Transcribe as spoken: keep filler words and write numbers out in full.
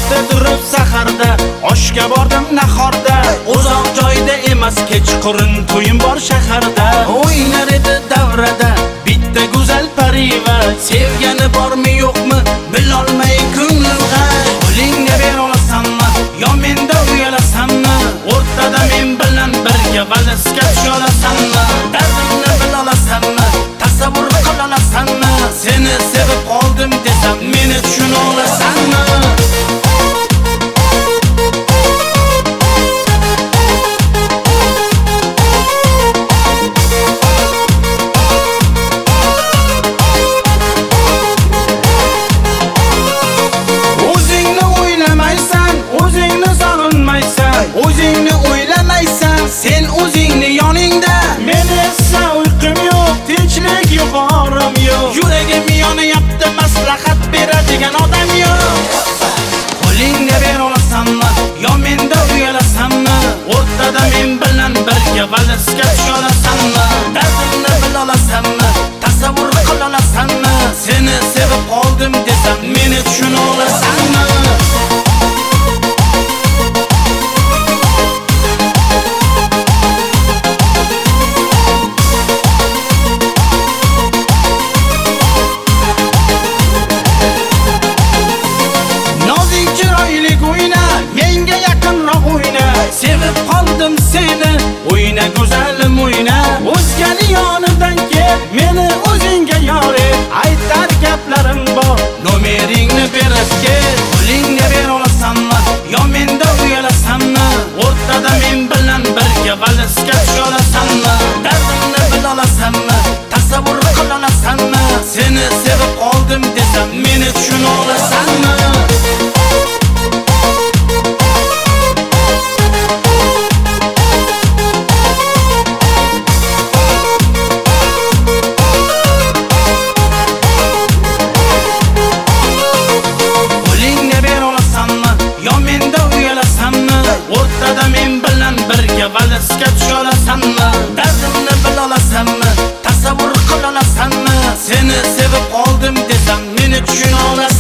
erta turib saharda, oshga bordim nahorda. Uzoq joyda emas, kechqurun to'yim bor shaharda. O'ynar edi davrada bitta go'zal pariva, sevgani bormi yo'qmi bilolmay ko'nglim g'ash. Qo'lingga ber olasanmi yo menda uyalasanmi? O'rtada men bilan birga valsga tusholasanmi? Dardimni bil olasanmi? Tasavvur qil olasanmi? Seni sevib qoldim desam, meni tushuna olasanmi? O'zingni o'ylamaysan, sen o'zingni yoningda. Men esa uyqum yo'q, tinchlik yo'q, orom yo'q. Yuragim yonyapti, maslahat beradigan odam yo'q. Qo'lingga ber olasanmi yo menda uyalasanmi? O'rtada men bilan birga valsga tusholasanmi? Dardimni bil olasanmi? Tasavvur qil olasanmi? Seni sevib qoldim desam, meni tushuna olasanmi? Sevib qoldim seni, o'yna go'zalim o'yna. O'zgani yonidan kel, meni o'zingga yor et. Aytar gaplarim bor, nomeringni berib kel. Qo'lingga ber olasanmi yo menda uyalasanmi? O'rtada men bilan birga valsga tusholasanmi? Dardimni bil olasanmi? Tasavvur qil olasanmi? Seni sevib qoldim desam, meni tushuna olasanmi? O'rtada men bilan birga valsga tusholasanmi? Dardimni bil olasanmi? Tasavvur qil olasanmi? Seni sevib qoldim desam, meni tushuna olasanmi?